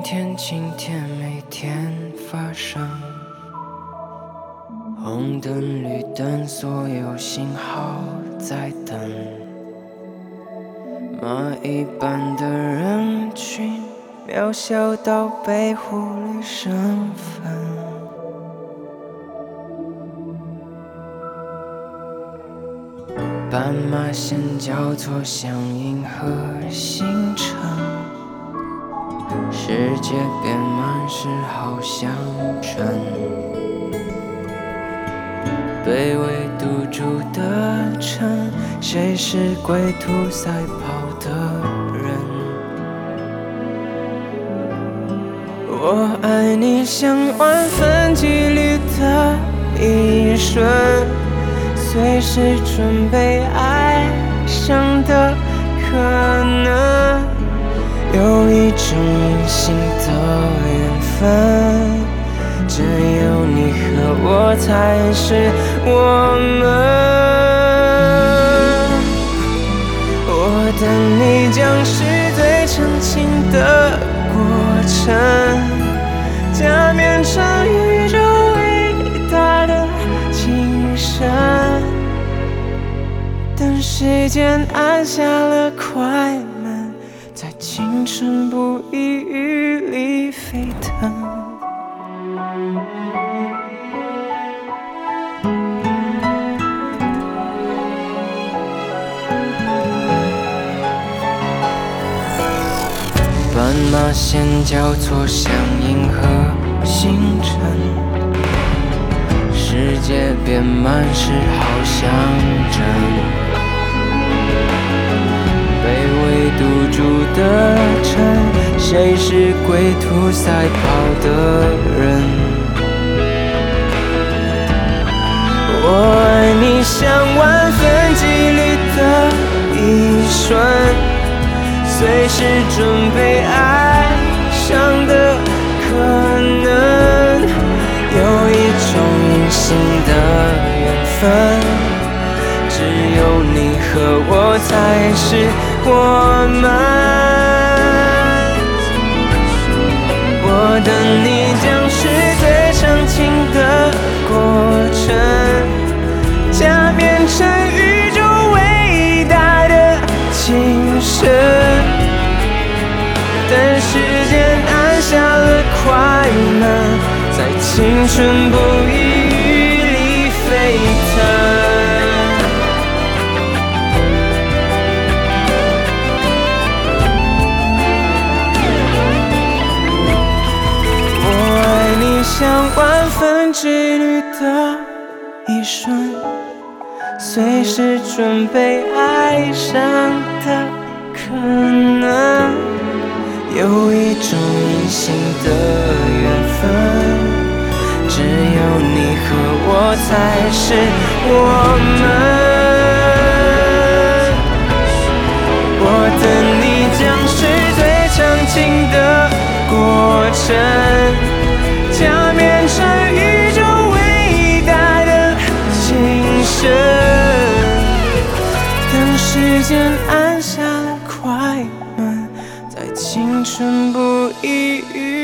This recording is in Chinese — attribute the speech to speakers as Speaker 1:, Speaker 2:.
Speaker 1: 天晴天每天发生，红灯绿灯所有信号在等，蚂蚁般的人群渺小到被忽略身份，斑马线交错像银河星辰，世界变满是好乡镇，被围堵住的城，谁是归途赛跑的人？我爱你像万分几率的一瞬，随时准备爱上的可能，有一种隐形的缘分，只有你和我才是我们。我等你将是最长情的过程，假面成宇宙伟大的精神，等时间按下了快门，在青春不遗余力飞腾。斑马线交错像银河星辰，世界变满是好乡镇，被围堵住的城，谁是归途赛跑的人？我爱你像万分几率的一瞬，随时准备爱上的可能，有一种隐形的缘分，只有你和我才是我们。我等你将是最长情的过程，假面成宇宙伟大的精神，等时间按下了快门，在青春不遗余力飞腾。我爱你像万分几率的一瞬，随时准备爱上的可能，有一种隐形的缘分，只有你和我才是我们。我等你将是最长情的过程，假面成宇宙伟大的精神，等时间按下了快门，在青春不遗余